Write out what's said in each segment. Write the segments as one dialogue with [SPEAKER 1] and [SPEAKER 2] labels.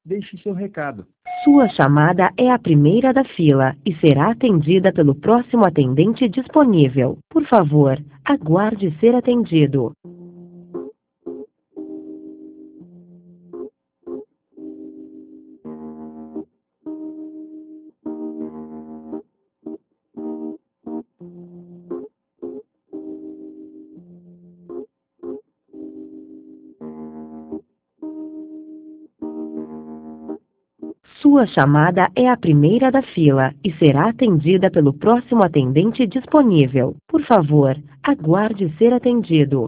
[SPEAKER 1] Deixe seu recado.
[SPEAKER 2] Sua chamada é a primeira da fila e será atendida pelo próximo atendente disponível. Por favor, aguarde ser atendido. Sua chamada é a primeira da fila e será atendida pelo próximo atendente disponível. Por favor, aguarde ser atendido.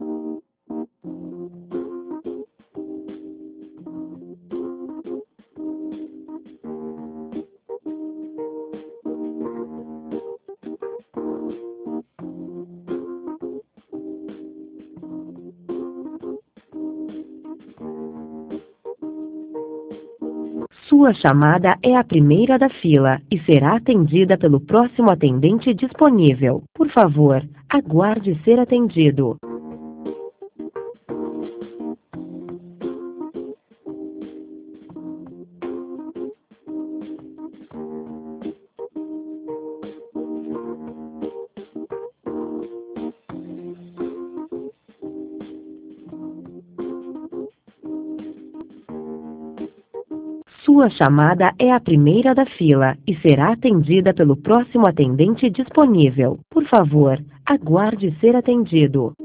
[SPEAKER 2] Sua chamada é a primeira da fila e será atendida pelo próximo atendente disponível. Por favor, aguarde ser atendido. Sua chamada é a primeira da fila e será atendida pelo próximo atendente disponível. Por favor, aguarde ser atendido.